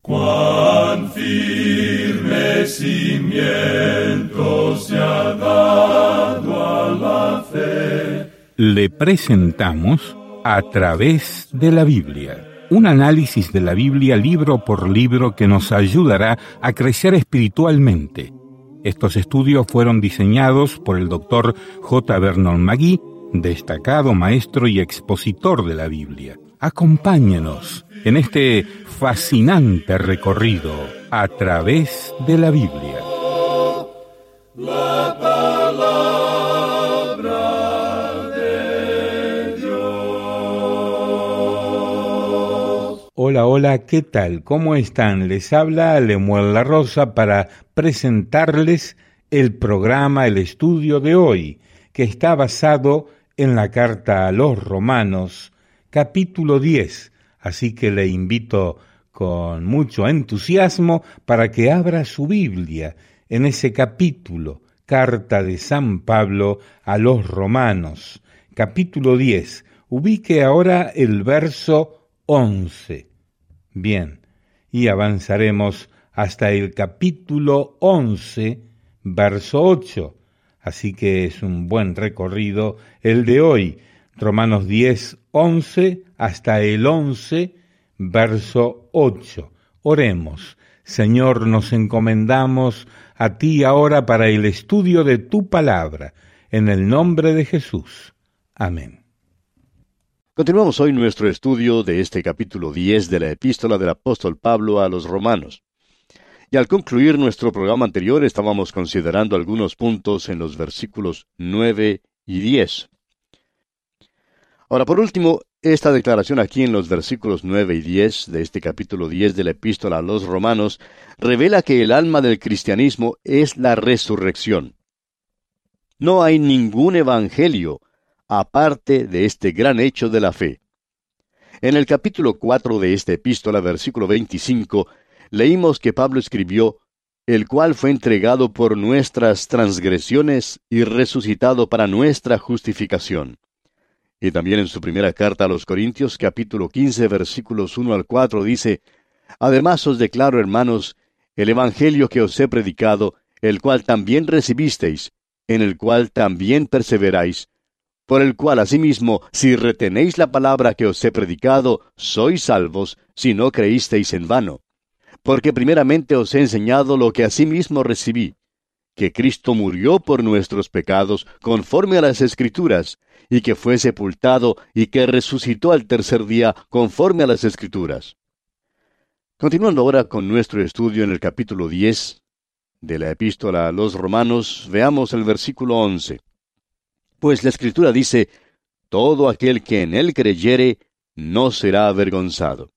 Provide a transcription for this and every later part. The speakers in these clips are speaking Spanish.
Cuán firme cimiento se ha dado a la fe. Le presentamos A través de la Biblia, un análisis de la Biblia libro por libro que nos ayudará a crecer espiritualmente. Estos estudios fueron diseñados por el Dr. J. Vernon McGee, destacado maestro y expositor de la Biblia. Acompáñenos en este fascinante recorrido a través de la Biblia. La palabra de Dios. Hola, ¿qué tal? ¿Cómo están? Les habla Lemuel La Rosa para presentarles el programa, el estudio de hoy, que está basado en la carta a los Romanos, capítulo 10, así que le invito con mucho entusiasmo para que abra su Biblia en ese capítulo, carta de San Pablo a los Romanos, capítulo 10. Ubique ahora el verso 11. Bien, y avanzaremos hasta el capítulo 11, verso 8. Así que es un buen recorrido el de hoy, Romanos 10, 11 hasta el 11, verso 8. Oremos. Señor, nos encomendamos a ti ahora para el estudio de tu palabra, en el nombre de Jesús. Amén. Continuamos hoy nuestro estudio de este capítulo 10 de la epístola del apóstol Pablo a los Romanos. Y al concluir nuestro programa anterior estábamos considerando algunos puntos en los versículos 9 y 10. Ahora, por último, esta declaración aquí en los versículos 9 y 10 de este capítulo 10 de la epístola a los Romanos revela que el alma del cristianismo es la resurrección. No hay ningún evangelio aparte de este gran hecho de la fe. En el capítulo 4 de esta epístola, versículo 25, leímos que Pablo escribió, el cual fue entregado por nuestras transgresiones y resucitado para nuestra justificación. Y también en su primera carta a los Corintios, capítulo 15, versículos 1 al 4, dice, además os declaro, hermanos, el evangelio que os he predicado, el cual también recibisteis, en el cual también perseveráis, por el cual asimismo, si retenéis la palabra que os he predicado, sois salvos, si no creísteis en vano. Porque primeramente os he enseñado lo que asimismo recibí, que Cristo murió por nuestros pecados, conforme a las Escrituras, y que fue sepultado, y que resucitó al tercer día, conforme a las Escrituras. Continuando ahora con nuestro estudio en el capítulo 10 de la epístola a los Romanos, veamos el versículo 11. Pues la Escritura dice, todo aquel que en él creyere, no será avergonzado.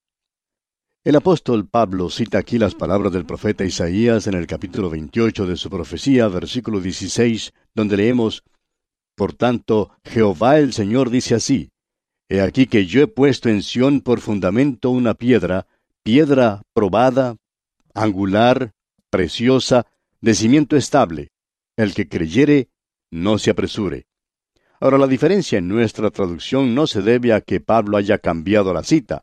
El apóstol Pablo cita aquí las palabras del profeta Isaías en el capítulo 28 de su profecía, versículo 16, donde leemos, por tanto, Jehová el Señor dice así, he aquí que yo he puesto en Sión por fundamento una piedra, piedra probada, angular, preciosa, de cimiento estable. El que creyere, no se apresure. Ahora, la diferencia en nuestra traducción no se debe a que Pablo haya cambiado la cita.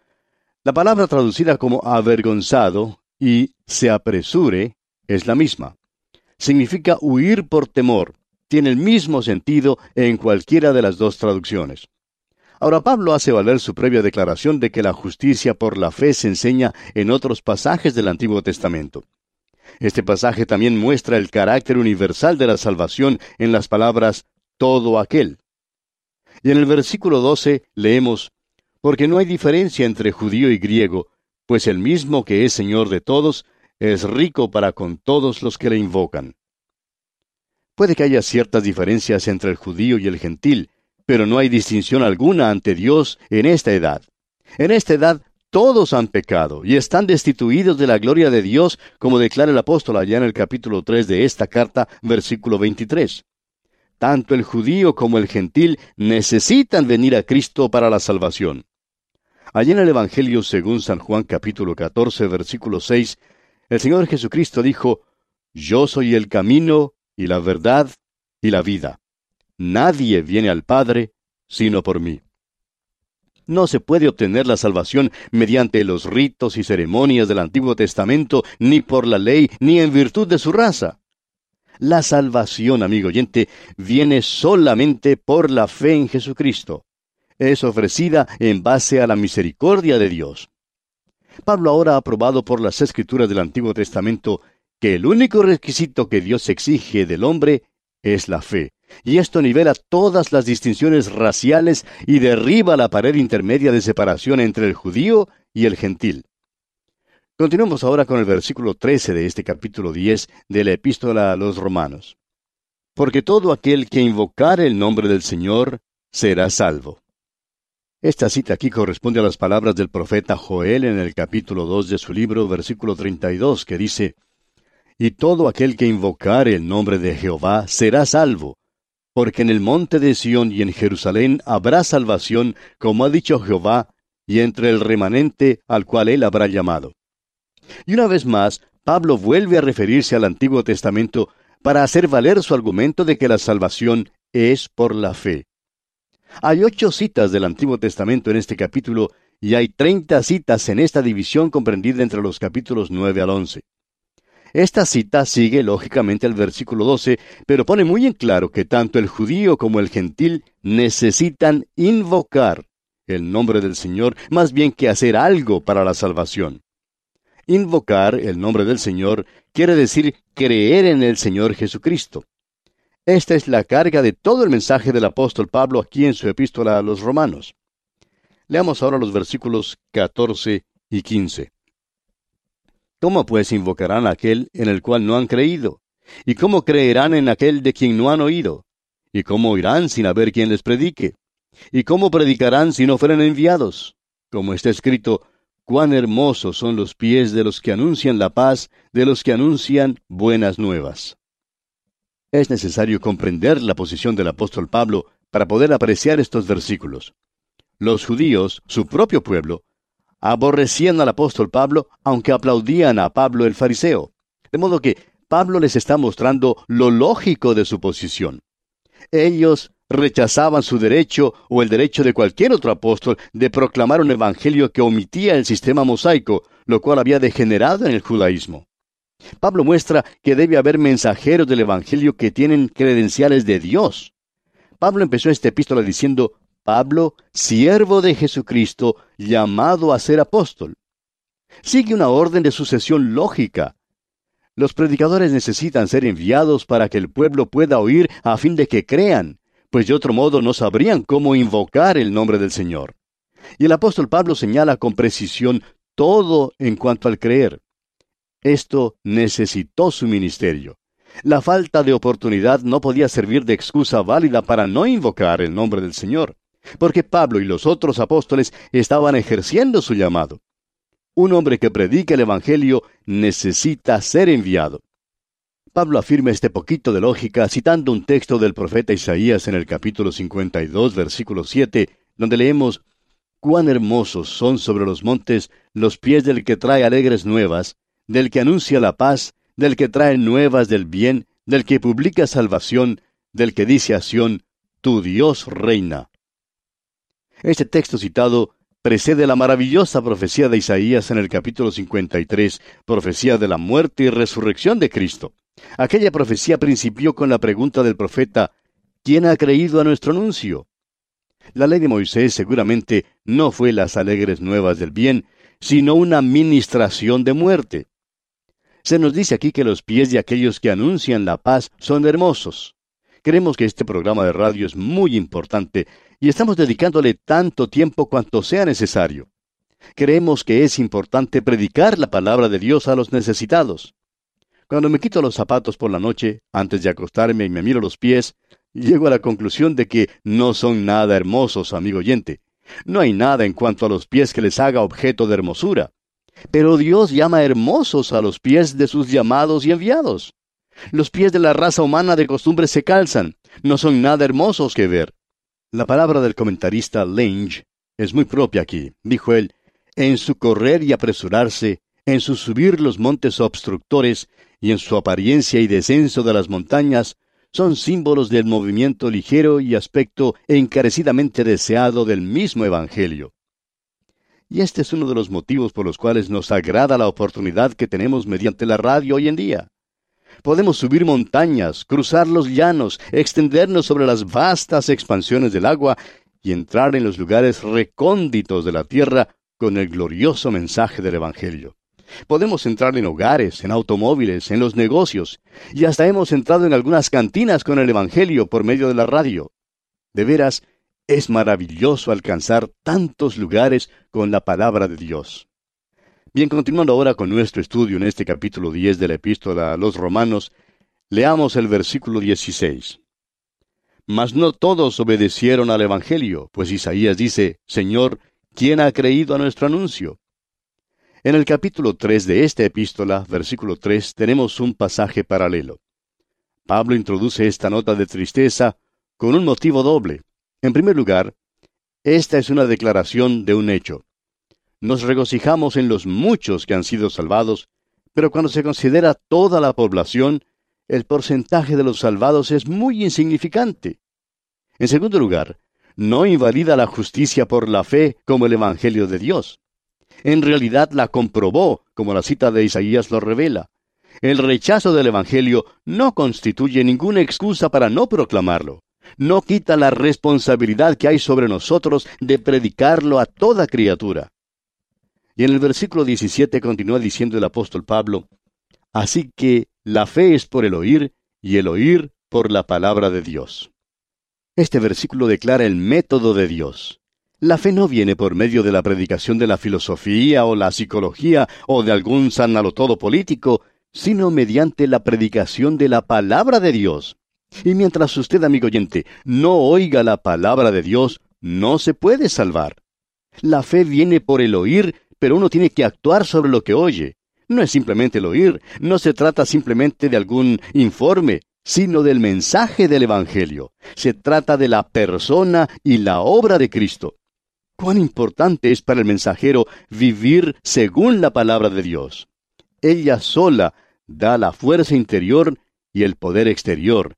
La palabra traducida como avergonzado y se apresure es la misma. Significa huir por temor. Tiene el mismo sentido en cualquiera de las dos traducciones. Ahora, Pablo hace valer su previa declaración de que la justicia por la fe se enseña en otros pasajes del Antiguo Testamento. Este pasaje también muestra el carácter universal de la salvación en las palabras todo aquel. Y en el versículo 12 leemos, porque no hay diferencia entre judío y griego, pues el mismo que es Señor de todos, es rico para con todos los que le invocan. Puede que haya ciertas diferencias entre el judío y el gentil, pero no hay distinción alguna ante Dios en esta edad. En esta edad todos han pecado y están destituidos de la gloria de Dios, como declara el apóstol allá en el capítulo 3 de esta carta, versículo 23. Tanto el judío como el gentil necesitan venir a Cristo para la salvación. Allí en el Evangelio según San Juan capítulo 14, versículo 6, el Señor Jesucristo dijo, yo soy el camino y la verdad y la vida. Nadie viene al Padre sino por mí. No se puede obtener la salvación mediante los ritos y ceremonias del Antiguo Testamento, ni por la ley, ni en virtud de su raza. La salvación, amigo oyente, viene solamente por la fe en Jesucristo. Es ofrecida en base a la misericordia de Dios. Pablo ahora ha probado por las Escrituras del Antiguo Testamento que el único requisito que Dios exige del hombre es la fe. Y esto nivela todas las distinciones raciales y derriba la pared intermedia de separación entre el judío y el gentil. Continuemos ahora con el versículo 13 de este capítulo 10 de la Epístola a los Romanos. Porque todo aquel que invocare el nombre del Señor será salvo. Esta cita aquí corresponde a las palabras del profeta Joel en el capítulo 2 de su libro, versículo 32, que dice: Y todo aquel que invocare el nombre de Jehová será salvo, porque en el monte de Sión y en Jerusalén habrá salvación, como ha dicho Jehová, y entre el remanente al cual él habrá llamado. Y una vez más, Pablo vuelve a referirse al Antiguo Testamento para hacer valer su argumento de que la salvación es por la fe. Hay 8 citas del Antiguo Testamento en este capítulo, y hay 30 citas en esta división comprendida entre los capítulos 9 al 11. Esta cita sigue lógicamente el versículo 12, pero pone muy en claro que tanto el judío como el gentil necesitan invocar el nombre del Señor, más bien que hacer algo para la salvación. Invocar el nombre del Señor quiere decir creer en el Señor Jesucristo. Esta es la carga de todo el mensaje del apóstol Pablo aquí en su epístola a los Romanos. Leamos ahora los versículos 14 y 15. ¿Cómo pues invocarán a aquel en el cual no han creído? ¿Y cómo creerán en aquel de quien no han oído? ¿Y cómo oirán sin haber quien les predique? ¿Y cómo predicarán si no fueren enviados? Como está escrito: cuán hermosos son los pies de los que anuncian la paz, de los que anuncian buenas nuevas. Es necesario comprender la posición del apóstol Pablo para poder apreciar estos versículos. Los judíos, su propio pueblo, aborrecían al apóstol Pablo, aunque aplaudían a Pablo el fariseo. De modo que Pablo les está mostrando lo lógico de su posición. Ellos rechazaban su derecho o el derecho de cualquier otro apóstol de proclamar un evangelio que omitía el sistema mosaico, lo cual había degenerado en el judaísmo. Pablo muestra que debe haber mensajeros del evangelio que tienen credenciales de Dios. Pablo empezó esta epístola diciendo: Pablo, siervo de Jesucristo, llamado a ser apóstol. Sigue una orden de sucesión lógica. Los predicadores necesitan ser enviados para que el pueblo pueda oír a fin de que crean, pues de otro modo no sabrían cómo invocar el nombre del Señor. Y el apóstol Pablo señala con precisión todo en cuanto al creer. Esto necesitó su ministerio. La falta de oportunidad no podía servir de excusa válida para no invocar el nombre del Señor, porque Pablo y los otros apóstoles estaban ejerciendo su llamado. Un hombre que predica el Evangelio necesita ser enviado. Pablo afirma este poquito de lógica citando un texto del profeta Isaías en el capítulo 52, versículo 7, donde leemos: cuán hermosos son sobre los montes los pies del que trae alegres nuevas, del que anuncia la paz, del que trae nuevas del bien, del que publica salvación, del que dice a Sión: tu Dios reina. Este texto citado precede la maravillosa profecía de Isaías en el capítulo 53, profecía de la muerte y resurrección de Cristo. Aquella profecía principió con la pregunta del profeta: ¿quién ha creído a nuestro anuncio? La ley de Moisés seguramente no fue las alegres nuevas del bien, sino una ministración de muerte. Se nos dice aquí que los pies de aquellos que anuncian la paz son hermosos. Creemos que este programa de radio es muy importante y estamos dedicándole tanto tiempo cuanto sea necesario. Creemos que es importante predicar la palabra de Dios a los necesitados. Cuando me quito los zapatos por la noche, antes de acostarme y me miro los pies, llego a la conclusión de que no son nada hermosos, amigo oyente. No hay nada en cuanto a los pies que les haga objeto de hermosura. Pero Dios llama hermosos a los pies de sus llamados y enviados. Los pies de la raza humana de costumbre se calzan. No son nada hermosos que ver. La palabra del comentarista Lange es muy propia aquí. Dijo él: en su correr y apresurarse, en su subir los montes obstructores, y en su apariencia y descenso de las montañas, son símbolos del movimiento ligero y aspecto encarecidamente deseado del mismo Evangelio. Y este es uno de los motivos por los cuales nos agrada la oportunidad que tenemos mediante la radio hoy en día. Podemos subir montañas, cruzar los llanos, extendernos sobre las vastas expansiones del agua y entrar en los lugares recónditos de la tierra con el glorioso mensaje del Evangelio. Podemos entrar en hogares, en automóviles, en los negocios, y hasta hemos entrado en algunas cantinas con el Evangelio por medio de la radio. De veras, es maravilloso alcanzar tantos lugares con la palabra de Dios. Bien, continuando ahora con nuestro estudio en este capítulo 10 de la Epístola a los Romanos, leamos el versículo 16. Mas no todos obedecieron al Evangelio, pues Isaías dice, Señor, ¿quién ha creído a nuestro anuncio? En el capítulo 3 de esta epístola, versículo 3, tenemos un pasaje paralelo. Pablo introduce esta nota de tristeza con un motivo doble. En primer lugar, esta es una declaración de un hecho. Nos regocijamos en los muchos que han sido salvados, pero cuando se considera toda la población, el porcentaje de los salvados es muy insignificante. En segundo lugar, no invalida la justicia por la fe como el Evangelio de Dios. En realidad la comprobó, como la cita de Isaías lo revela. El rechazo del Evangelio no constituye ninguna excusa para no proclamarlo. No quita la responsabilidad que hay sobre nosotros de predicarlo a toda criatura. Y en el versículo 17 continúa diciendo el apóstol Pablo, así que la fe es por el oír, y el oír por la palabra de Dios. Este versículo declara el método de Dios. La fe no viene por medio de la predicación de la filosofía o la psicología o de algún sanalotodo político, sino mediante la predicación de la palabra de Dios. Y mientras usted, amigo oyente, no oiga la palabra de Dios, no se puede salvar. La fe viene por el oír, pero uno tiene que actuar sobre lo que oye. No es simplemente el oír, no se trata simplemente de algún informe, sino del mensaje del Evangelio. Se trata de la persona y la obra de Cristo. Cuán importante es para el mensajero vivir según la palabra de Dios. Ella sola da la fuerza interior y el poder exterior.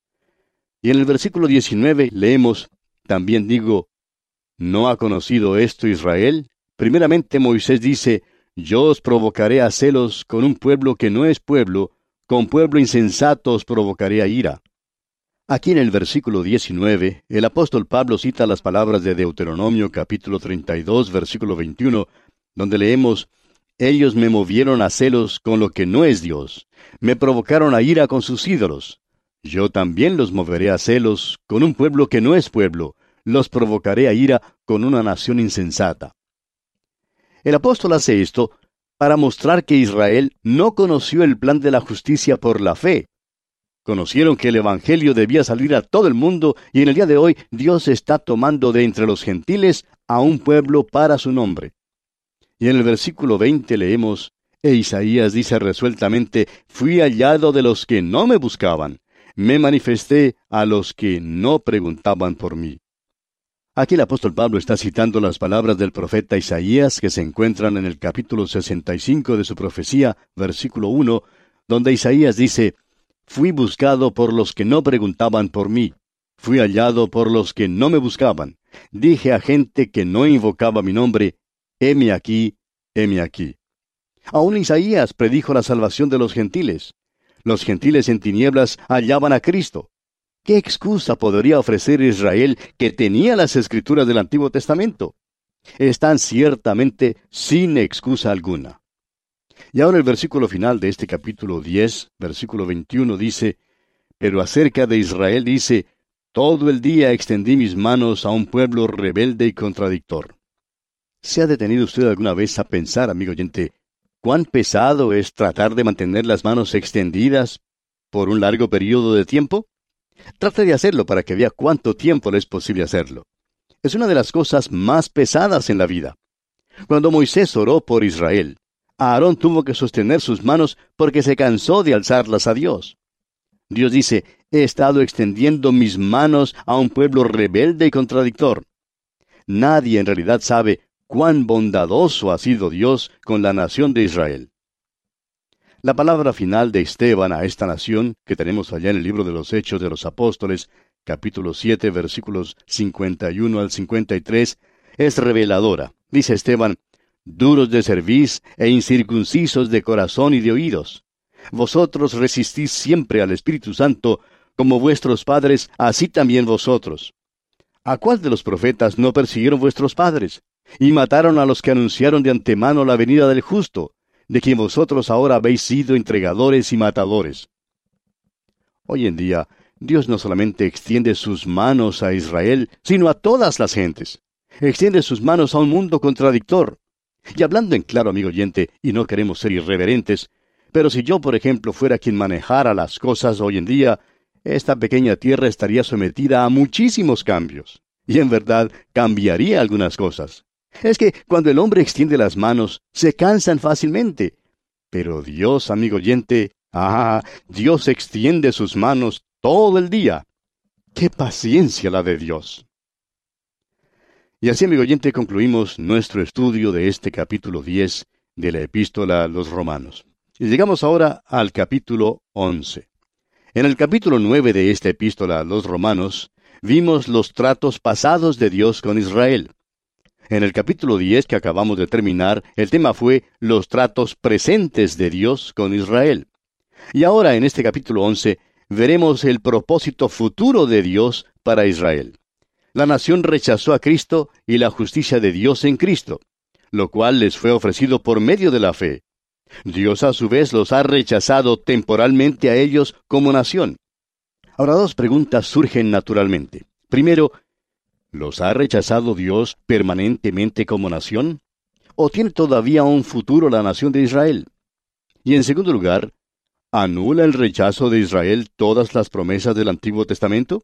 Y en el versículo 19 leemos, también digo, ¿no ha conocido esto Israel? Primeramente Moisés dice, yo os provocaré a celos con un pueblo que no es pueblo, con pueblo insensato os provocaré a ira. Aquí en el versículo 19, el apóstol Pablo cita las palabras de Deuteronomio capítulo 32, versículo 21, donde leemos, ellos me movieron a celos con lo que no es Dios, me provocaron a ira con sus ídolos. Yo también los moveré a celos con un pueblo que no es pueblo, los provocaré a ira con una nación insensata. El apóstol hace esto para mostrar que Israel no conoció el plan de la justicia por la fe. Conocieron que el Evangelio debía salir a todo el mundo y en el día de hoy Dios está tomando de entre los gentiles a un pueblo para su nombre. Y en el versículo 20 leemos, e Isaías dice resueltamente, fui hallado de los que no me buscaban, me manifesté a los que no preguntaban por mí. Aquí el apóstol Pablo está citando las palabras del profeta Isaías que se encuentran en el capítulo 65 de su profecía, versículo 1, donde Isaías dice, fui buscado por los que no preguntaban por mí, fui hallado por los que no me buscaban, dije a gente que no invocaba mi nombre, heme aquí, heme aquí. Aún Isaías predijo la salvación de los gentiles. Los gentiles en tinieblas hallaban a Cristo. ¿Qué excusa podría ofrecer Israel que tenía las escrituras del Antiguo Testamento? Están ciertamente sin excusa alguna. Y ahora el versículo final de este capítulo 10, versículo 21 dice, pero acerca de Israel dice, todo el día extendí mis manos a un pueblo rebelde y contradictor. ¿Se ha detenido usted alguna vez a pensar, amigo oyente, cuán pesado es tratar de mantener las manos extendidas por un largo periodo de tiempo? Trate de hacerlo para que vea cuánto tiempo le es posible hacerlo. Es una de las cosas más pesadas en la vida. Cuando Moisés oró por Israel, Aarón tuvo que sostener sus manos porque se cansó de alzarlas a Dios. Dios dice, he estado extendiendo mis manos a un pueblo rebelde y contradictor. Nadie en realidad sabe cuán bondadoso ha sido Dios con la nación de Israel. La palabra final de Esteban a esta nación, que tenemos allá en el libro de los Hechos de los Apóstoles, capítulo 7, versículos 51 al 53, es reveladora. Dice Esteban: duros de cerviz e incircuncisos de corazón y de oídos. Vosotros resistís siempre al Espíritu Santo, como vuestros padres, así también vosotros. ¿A cuál de los profetas no persiguieron vuestros padres? Y mataron a los que anunciaron de antemano la venida del justo, de quien vosotros ahora habéis sido entregadores y matadores. Hoy en día, Dios no solamente extiende sus manos a Israel, sino a todas las gentes. Extiende sus manos a un mundo contradictor. Y hablando en claro, amigo oyente, y no queremos ser irreverentes, pero si yo, por ejemplo, fuera quien manejara las cosas hoy en día, esta pequeña tierra estaría sometida a muchísimos cambios. Y en verdad, cambiaría algunas cosas. Es que cuando el hombre extiende las manos, se cansan fácilmente. Pero Dios, amigo oyente, Dios extiende sus manos todo el día. ¡Qué paciencia la de Dios! Y así, amigo oyente, concluimos nuestro estudio de este capítulo 10 de la Epístola a los Romanos. Y llegamos ahora al capítulo 11. En el capítulo 9 de esta Epístola a los Romanos, vimos los tratos pasados de Dios con Israel. En el capítulo 10 que acabamos de terminar, el tema fue los tratos presentes de Dios con Israel. Y ahora, en este capítulo 11, veremos el propósito futuro de Dios para Israel. La nación rechazó a Cristo y la justicia de Dios en Cristo, lo cual les fue ofrecido por medio de la fe. Dios a su vez los ha rechazado temporalmente a ellos como nación. Ahora, dos preguntas surgen naturalmente. Primero, ¿los ha rechazado Dios permanentemente como nación? ¿O tiene todavía un futuro la nación de Israel? Y en segundo lugar, ¿anula el rechazo de Israel todas las promesas del Antiguo Testamento?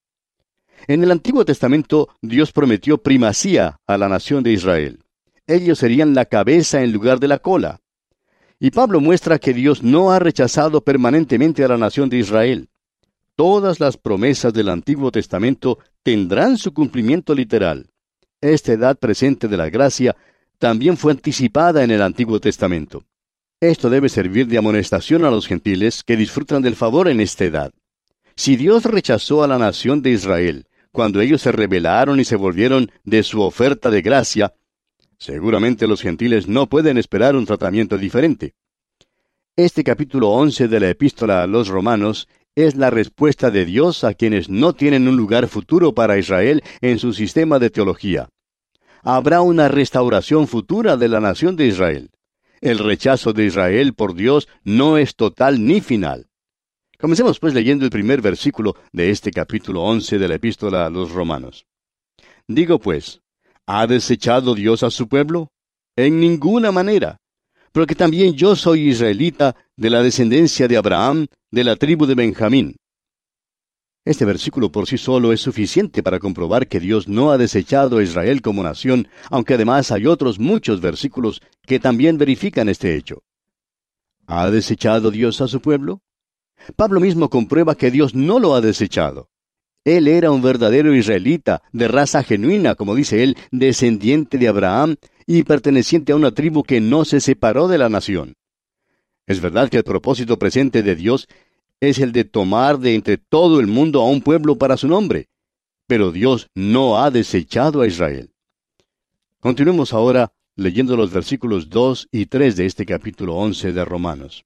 En el Antiguo Testamento, Dios prometió primacía a la nación de Israel. Ellos serían la cabeza en lugar de la cola. Y Pablo muestra que Dios no ha rechazado permanentemente a la nación de Israel. Todas las promesas del Antiguo Testamento tendrán su cumplimiento literal. Esta edad presente de la gracia también fue anticipada en el Antiguo Testamento. Esto debe servir de amonestación a los gentiles que disfrutan del favor en esta edad. Si Dios rechazó a la nación de Israel cuando ellos se rebelaron y se volvieron de su oferta de gracia, seguramente los gentiles no pueden esperar un tratamiento diferente. Este capítulo 11 de la Epístola a los Romanos es la respuesta de Dios a quienes no tienen un lugar futuro para Israel en su sistema de teología. Habrá una restauración futura de la nación de Israel. El rechazo de Israel por Dios no es total ni final. Comencemos pues leyendo el primer versículo de este capítulo 11 de la Epístola a los Romanos. Digo pues, ¿ha desechado Dios a su pueblo? En ninguna manera. Porque también yo soy israelita, de la descendencia de Abraham, de la tribu de Benjamín. Este versículo por sí solo es suficiente para comprobar que Dios no ha desechado a Israel como nación, aunque además hay otros muchos versículos que también verifican este hecho. ¿Ha desechado Dios a su pueblo? Pablo mismo comprueba que Dios no lo ha desechado. Él era un verdadero israelita, de raza genuina, como dice él, descendiente de Abraham y perteneciente a una tribu que no se separó de la nación. Es verdad que el propósito presente de Dios es el de tomar de entre todo el mundo a un pueblo para su nombre, pero Dios no ha desechado a Israel. Continuemos ahora leyendo los versículos 2 y 3 de este capítulo 11 de Romanos.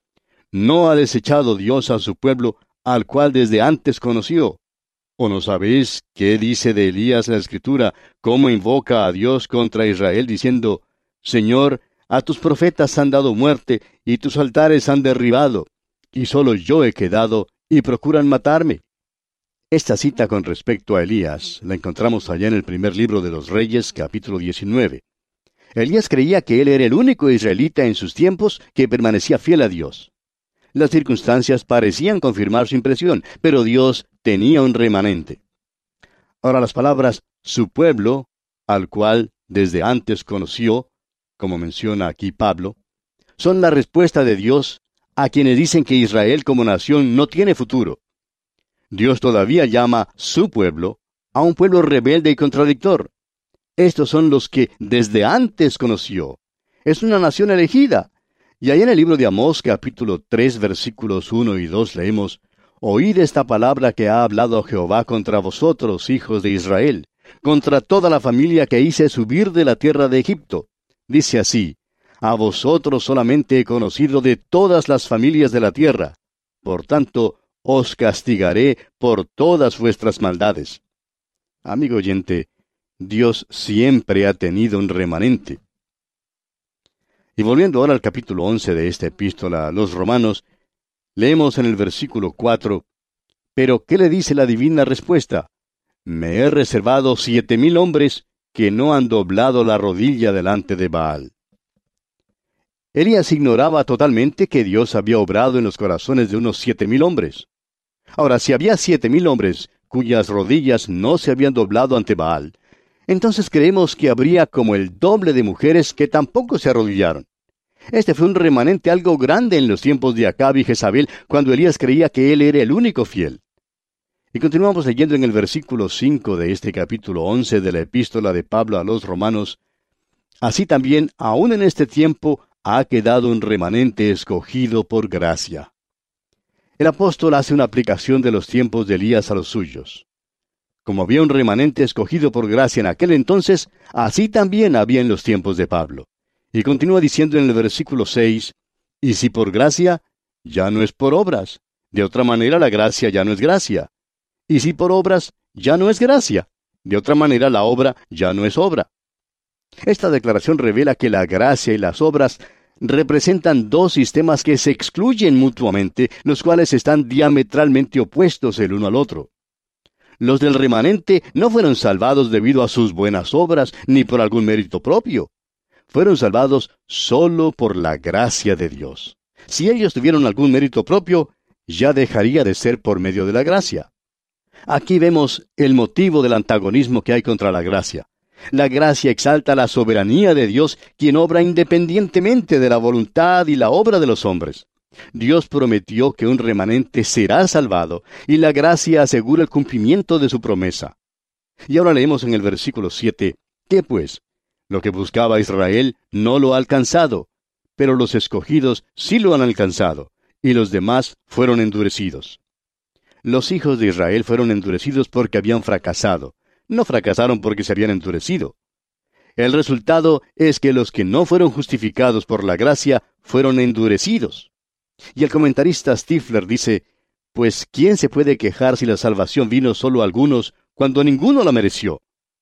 ¿No ha desechado Dios a su pueblo, al cual desde antes conoció? ¿O no sabéis qué dice de Elías la Escritura, cómo invoca a Dios contra Israel, diciendo, Señor, a tus profetas han dado muerte, y tus altares han derribado, y solo yo he quedado, y procuran matarme? Esta cita con respecto a Elías la encontramos allá en el primer libro de los Reyes, capítulo 19. Elías creía que él era el único israelita en sus tiempos que permanecía fiel a Dios. Las circunstancias parecían confirmar su impresión, pero Dios tenía un remanente. Ahora las palabras, su pueblo, al cual desde antes conoció, como menciona aquí Pablo, son la respuesta de Dios a quienes dicen que Israel como nación no tiene futuro. Dios todavía llama su pueblo a un pueblo rebelde y contradictor. Estos son los que desde antes conoció. Es una nación elegida. Y ahí en el libro de Amós, capítulo 3, versículos 1 y 2, leemos: Oíd esta palabra que ha hablado Jehová contra vosotros, hijos de Israel, contra toda la familia que hice subir de la tierra de Egipto. Dice así: A vosotros solamente he conocido de todas las familias de la tierra. Por tanto, os castigaré por todas vuestras maldades. Amigo oyente, Dios siempre ha tenido un remanente. Y volviendo ahora al capítulo 11 de esta epístola a los Romanos, leemos en el versículo 4, Pero ¿qué le dice la divina respuesta? Me he reservado 7,000 hombres que no han doblado la rodilla delante de Baal. Elías ignoraba totalmente que Dios había obrado en los corazones de unos 7,000 hombres. Ahora, si había 7,000 hombres cuyas rodillas no se habían doblado ante Baal, entonces creemos que habría como el doble de mujeres que tampoco se arrodillaron. Este fue un remanente algo grande en los tiempos de Acab y Jezabel, cuando Elías creía que él era el único fiel. Y continuamos leyendo en el versículo 5 de este capítulo 11 de la epístola de Pablo a los Romanos: Así también, aún en este tiempo, ha quedado un remanente escogido por gracia. El apóstol hace una aplicación de los tiempos de Elías a los suyos. Como había un remanente escogido por gracia en aquel entonces, así también había en los tiempos de Pablo. Y continúa diciendo en el versículo 6, Y si por gracia, ya no es por obras. De otra manera la gracia ya no es gracia. Y si por obras, ya no es gracia. De otra manera la obra ya no es obra. Esta declaración revela que la gracia y las obras representan dos sistemas que se excluyen mutuamente, los cuales están diametralmente opuestos el uno al otro. Los del remanente no fueron salvados debido a sus buenas obras, ni por algún mérito propio. Fueron salvados solo por la gracia de Dios. Si ellos tuvieron algún mérito propio, ya dejaría de ser por medio de la gracia. Aquí vemos el motivo del antagonismo que hay contra la gracia. La gracia exalta la soberanía de Dios, quien obra independientemente de la voluntad y la obra de los hombres. Dios prometió que un remanente será salvado, y la gracia asegura el cumplimiento de su promesa. Y ahora leemos en el versículo 7, ¿qué pues? Lo que buscaba Israel no lo ha alcanzado, pero los escogidos sí lo han alcanzado, y los demás fueron endurecidos. Los hijos de Israel fueron endurecidos porque habían fracasado. No fracasaron porque se habían endurecido. El resultado es que los que no fueron justificados por la gracia fueron endurecidos. Y el comentarista Stifler dice, pues ¿quién se puede quejar si la salvación vino solo a algunos cuando ninguno la mereció?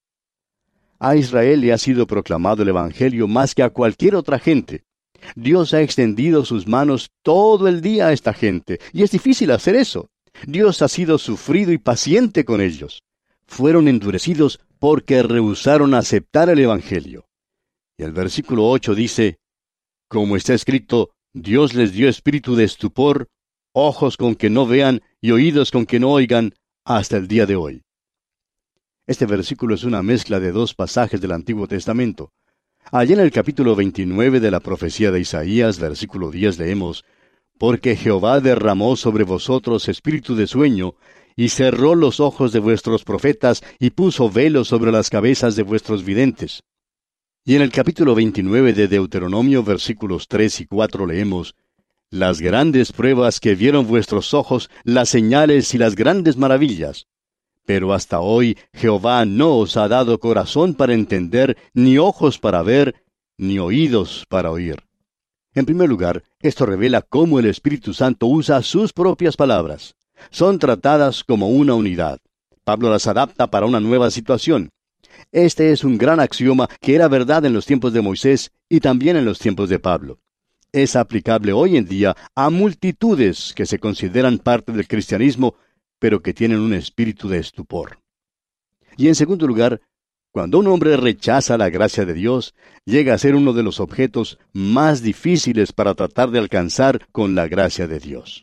A Israel le ha sido proclamado el Evangelio más que a cualquier otra gente. Dios ha extendido sus manos todo el día a esta gente, y es difícil hacer eso. Dios ha sido sufrido y paciente con ellos. Fueron endurecidos porque rehusaron aceptar el Evangelio. Y el versículo 8 dice, como está escrito, Dios les dio espíritu de estupor, ojos con que no vean y oídos con que no oigan, hasta el día de hoy. Este versículo es una mezcla de dos pasajes del Antiguo Testamento. Allá en el capítulo 29 de la profecía de Isaías, versículo 10, leemos, Porque Jehová derramó sobre vosotros espíritu de sueño, y cerró los ojos de vuestros profetas, y puso velo sobre las cabezas de vuestros videntes. Y en el capítulo 29 de Deuteronomio, versículos 3 y 4, leemos, Las grandes pruebas que vieron vuestros ojos, las señales y las grandes maravillas. Pero hasta hoy Jehová no os ha dado corazón para entender, ni ojos para ver, ni oídos para oír. En primer lugar, esto revela cómo el Espíritu Santo usa sus propias palabras. Son tratadas como una unidad. Pablo las adapta para una nueva situación. Este es un gran axioma que era verdad en los tiempos de Moisés y también en los tiempos de Pablo. Es aplicable hoy en día a multitudes que se consideran parte del cristianismo, pero que tienen un espíritu de estupor. Y en segundo lugar, cuando un hombre rechaza la gracia de Dios, llega a ser uno de los objetos más difíciles para tratar de alcanzar con la gracia de Dios.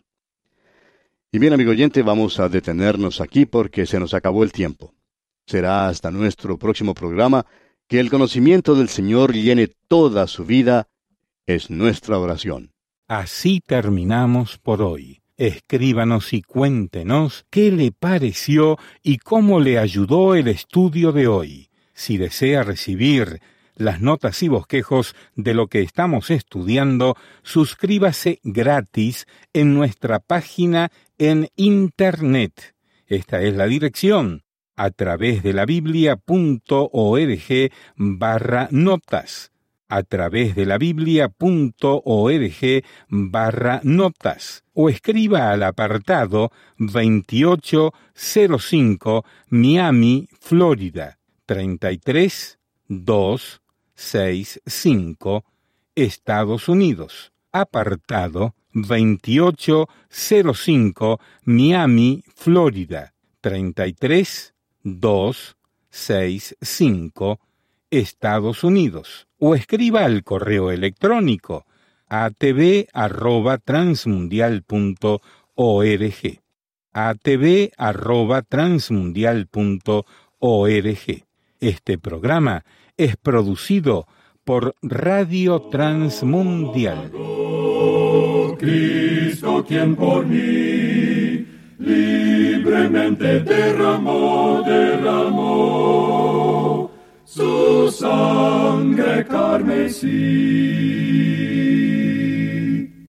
Y bien, amigo oyente, vamos a detenernos aquí porque se nos acabó el tiempo. Será hasta nuestro próximo programa que el conocimiento del Señor llene toda su vida. Es nuestra oración. Así terminamos por hoy. Escríbanos y cuéntenos qué le pareció y cómo le ayudó el estudio de hoy. Si desea recibir las notas y bosquejos de lo que estamos estudiando, suscríbase gratis en nuestra página en Internet. Esta es la dirección: a través de la biblia.org/notas. A través de la biblia.org/notas. O escriba al apartado 2805 Miami, Florida, 33265, Estados Unidos. Apartado 2805 Miami, Florida, 33265, Estados Unidos. O escriba al correo electrónico atv@transmundial.org. atv@transmundial.org. Este programa es producido por Radio Transmundial. Cristo, quien por mí libremente derramó su sangre carmesí.